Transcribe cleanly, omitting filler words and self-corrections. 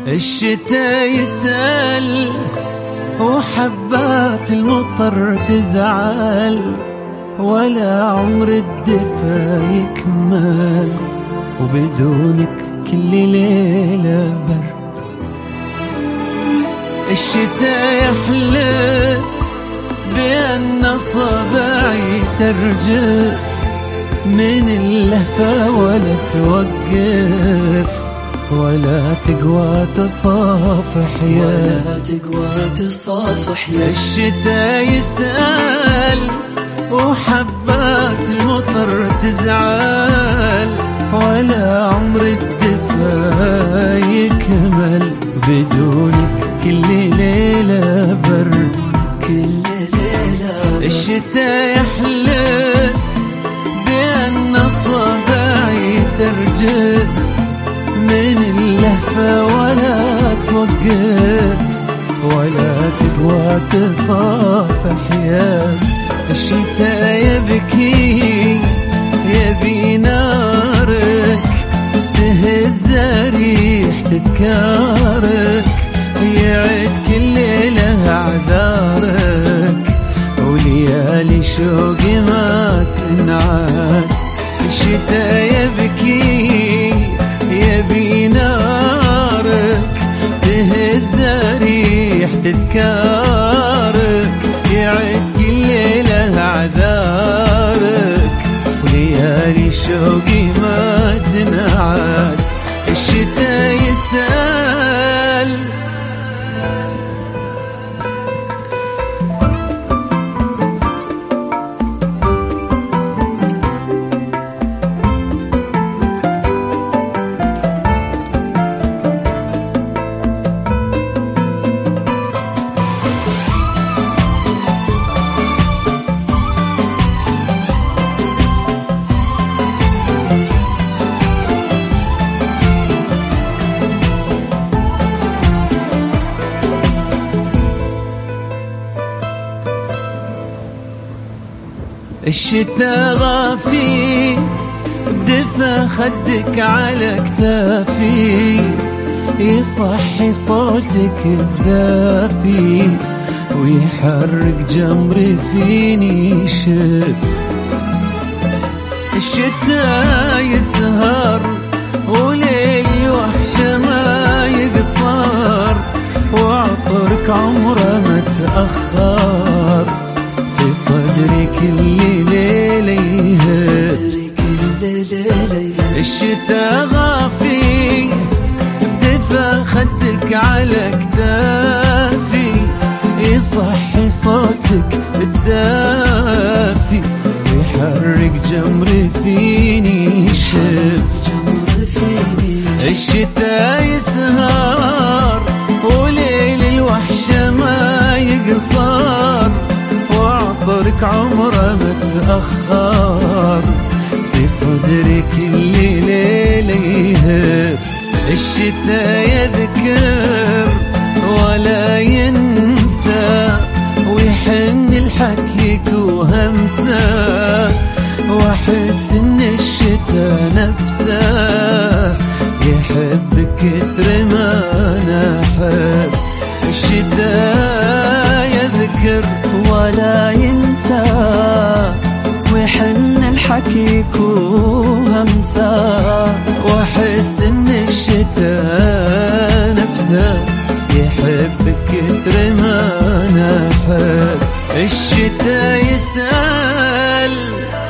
الشتا يسأل وحبات المطر تزعل، ولا عمر الدفا يكمل وبدونك كل ليلة برد. الشتا يحلف بأن صباعي ترجف من اللهفة ولا توقف، ولا تقوى تصافح يا الشتا يسأل وحبات المطر تزعل، ولا عمر الدفا يكمل بدونك كل ليلة برد. الشتا يحلف بأن صباعي ترجف من اللهفة ولا توقف، ولا تقوى تصافح يد. الشتا يبكي يبي نارك تهز ريح تذكارك، يعد كل ليلة أعذارك وليالي شوقي ما تنعاد. الشتا يبكي يبي نارك تهز ريح تذكارك، يعد كل ليلة أعذارك وليالي شوقي ما تنعاد. الشتا يسأل الشتا غافي بدفا خدك على كتافي، يصحي صوتك الدافي ويحرك جمري فيني شب. الشتا يسهر وليل وحشة ما يقصر، وعطرك عمره ما تأخر في صدري كل ليلة يهد. الشتا غافي دفا خدك على كتافي، يصحي صوتك الدافي يحرك جمري فيني شب. الشتا يسهر وليل الوحشة ما يقصر، وعطرك عمره ما تأخر في صدري كل ليلة يهب. الشتا يذكر ولا ينسى ويحن الحكيك وهمسة، واحس ان الشتا نفسه يحب كثر ما انا احب. الشتا يذكر ولا ينسى ويحن الحكيك وهمسة، واحس ان الشتا نفسه يحب كثر ما انا احب. الشتا يسأل